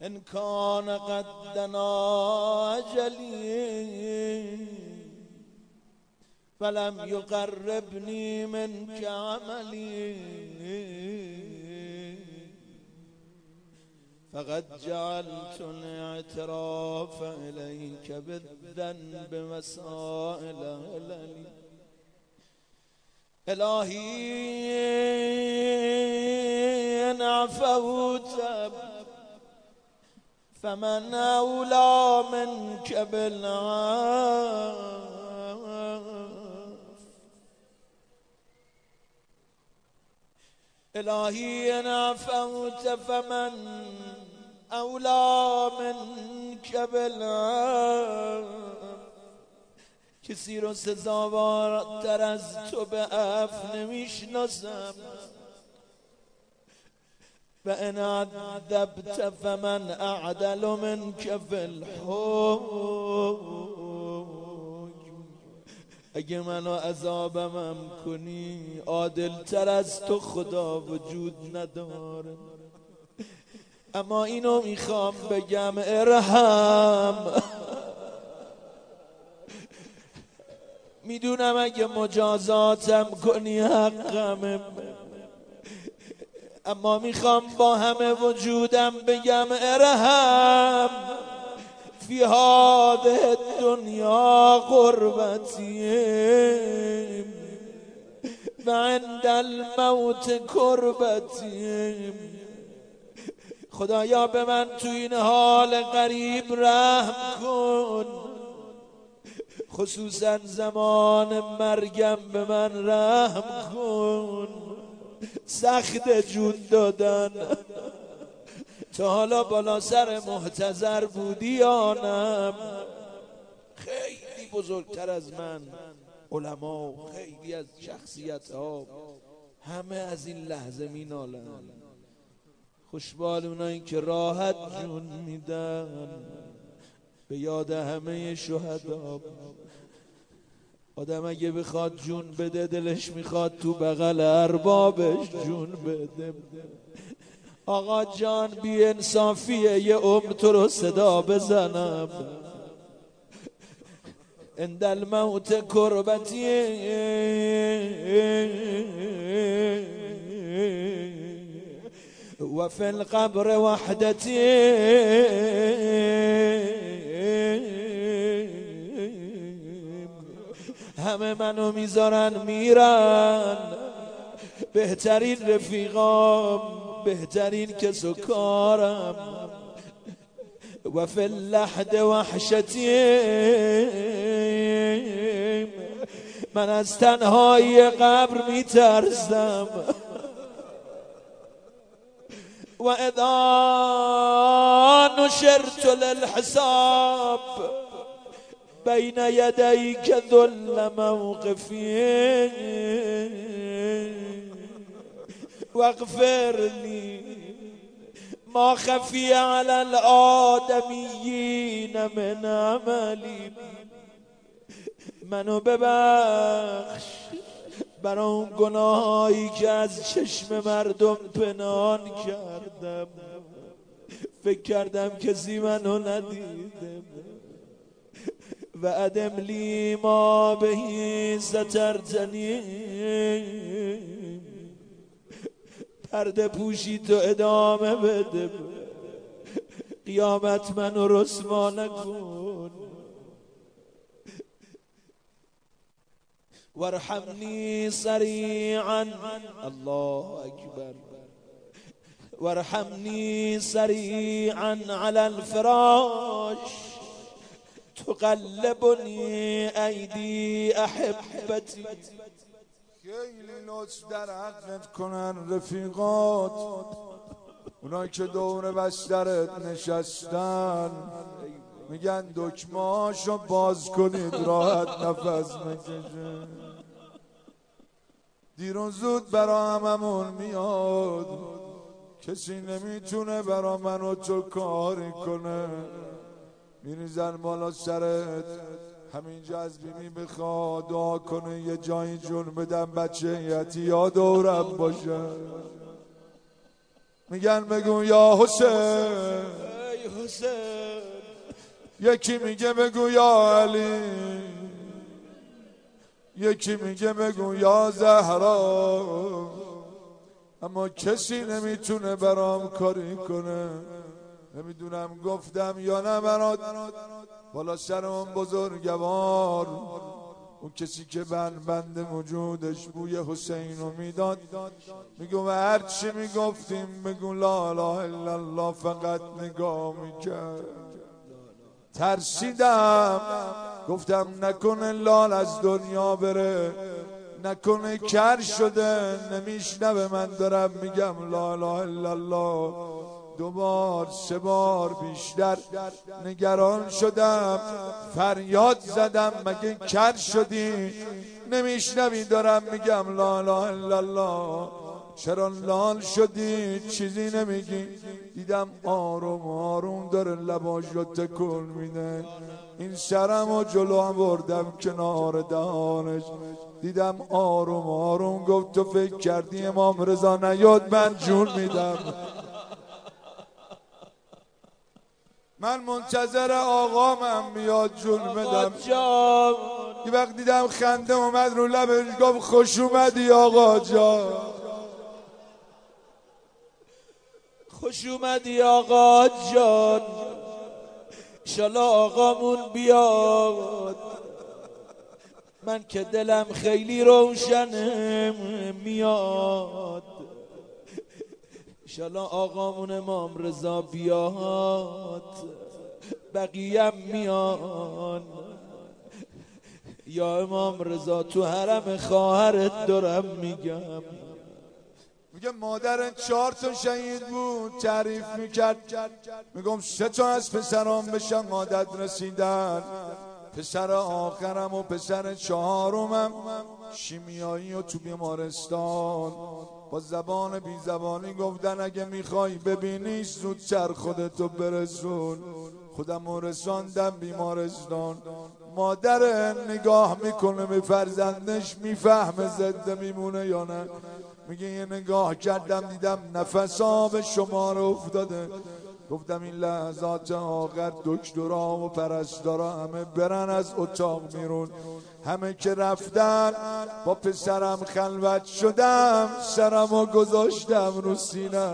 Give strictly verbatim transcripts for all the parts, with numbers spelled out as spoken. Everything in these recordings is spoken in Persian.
إن كان قد دنا أجلي فلم يقربني منك عملي فقد جعلت الاعتراف إليك بالذنب مسائل هللي إلهي إن عفوت فمن أولى منك بالعفو إلهي إن عفوت فمن أولى منك بالعفو کسی رو سزاوارتر از تو به عفو نمیشناسم و ان عذبت فمن اعدل منك فی الحکم اگه منو عذابم کنی عادل تر از تو خدا وجود نداره اما اینو میخوام بگم ارحم میدونم اگه مجازاتم کنی حقم اما میخوام با همه وجودم بگم ارحم فی هذه الدنیا غربتی و عند الموت کربتی خدایا به من تو این حال غریب رحم کن خصوصا زمان مرگم به من رحم کن سخت جون دادن تا حالا بالا سر محتضر بودی یا نه خیلی بزرگتر از من علما خیلی از شخصیت ها همه از این لحظه می نالن خوشبال اونایی که راحت جون میدن به یاد همه شهدا آدم اگه بخواد جون بده دلش میخواد تو بغل اربابش جون بده آقا جان بی انصافیه یه عمر تو رو صدا بزنم عند الموت کربتی و فی القبر وحدتی همه منو میذارن میرن بهترین رفیقام بهترین کس و کارم و فی اللحد وحشتی من از تنهایی قبر میترسم و اذا نشرت للحساب بین یدیک ذل موقفی واغفر لی ما خفی علی الآدمیین من عملی منو ببخش برای اون گناهایی که از چشم مردم پنهان کردم فکر کردم کسی منو ندیده و ادم لی ما بهی سترتنی پرده پوشی تو ادامه بده قیامت منو رسوا نکن وارحمنی سریعا الله اکبر وارحمنی سریعا علی الفراش تقلبنی ایدی احبتی خیلی لطف در حقت کنن رفیقات اونایی که دور بسترت نشستن میگن دکمه‌هاشو باز کنید راحت نفس بکشه دیر و زود برا هممون میاد کسی نمیتونه برا من و تو کاری کنه میریزن بالا سرت همینجا از بیمی بخواد دعا کنه یه جایی جون بدم بچه یتیا دورم باشه میگن بگو یا حسین حسین. یکی میگه بگو یا علی، یکی میگه بگو یا زهرا، اما کسی نمیتونه برام کاری کنه. نمیدونم گفتم یا نه برات، بالا سر اون بزرگوار، اون کسی که بند بند وجودش بوی حسین رو میداد، میگو و هرچی میگفتیم بگو لا اله الا الله، فقط نگاه میکرد. ترسیدم گفتم نکنه لال از دنیا بره، نکنه کر شده نمیشنوه من دارم میگم لا اله الا الله. دو بار سه بار بیشتر نگران شدم، فریاد زدم مگه کر شدی نمیشنوی دارم میگم لا اله الا الله، چرا لال شدی چیزی نمیگی؟ دیدم آروم آروم داره لباش رو تکون میده، این سرم و جلو بردم کنار دهانش، دیدم آروم آروم گفت تو فکر کردی امام رضا نیاد من جون میدم. من منتظر آقامم بیاد جون بدم. یه وقت دیدم خنده اومد رو لبش گفت خوش اومدی آقا جان، خوش اومدی آقا جان، انشالله آقامون بیاد. من که دلم خیلی روشنه میاد، انشالله آقامون امام رضا بیاد، بقیه میان. یا امام رضا تو حرم خواهرت دارم میگم. میگه مادر چهار تا شهید بود، تعریف میکرد، میگم سه تا از پسرام بشم مادر رسیدن، پسر آخرم و پسر چهارمم شیمیایی و تو بیمارستان با زبان بی زبانی گفتن اگه میخوای ببینی زودتر خودتو برسون. خودم رساندم بیمارستان. مادر نگاه میکنه به فرزندش، میفهمه زنده میمونه یا نه. میگه یه نگاه کردم دیدم نفس آب شما رو افتاده. گفتم این لحظات آخر دکترها و پرستارا همه برن از اتاق بیرون، همه که رفتن با پسرم خلوت شدم، سرمو گذاشتم رو سینه.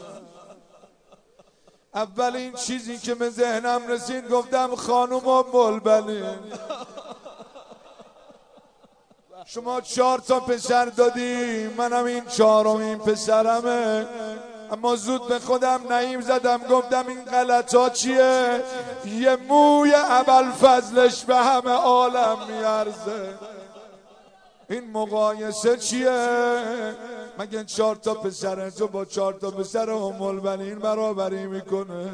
اولین چیزی که به ذهنم رسید گفتم خانوم و بلبلی، شما چهار تا پسر دادی، منم این چهارمین پسرمه، اما زود به خودم نعیم زدم گفتم این غلط ها چیه؟ یه موی ابوالفضلش به همه عالم میارزه، این مقایسه چیه؟ مگه چهار تا پسر تو با چهار تا پسر ام البنین برابری میکنه؟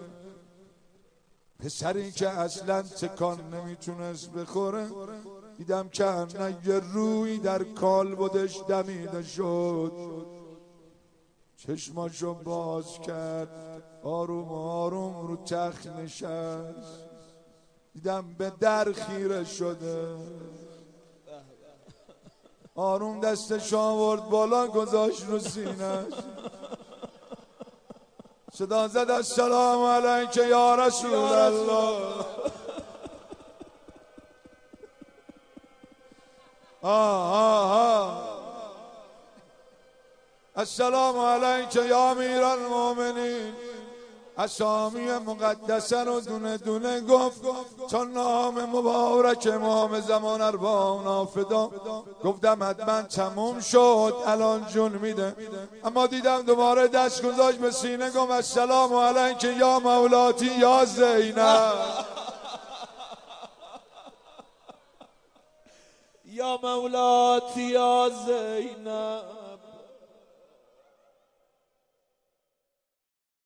پسری که اصلا تکان نمیتونست بخوره، دیدم که نه یه روی در کالبدش دمیده شد، چشماشو باز کرد، آروم آروم رو تخت نشست، دیدم به در خیره شده، آروم دستش آورد بالا گذاشت رو سینه‌اش، صدا زد السلام علیک یا رسول الله. آه آه آه السلام علیک یا امیر المؤمنین. اسامی مقدسه رو دونه دونه گفت تا نام مبارک امام زمان ارواحنا فدا. گفتم حتما تموم شد الان جون میده، اما دیدم دوباره دست گذاشت به سینه گفت السلام علیک یا مولاتی یا زینب. یا مولاتی یا زینب.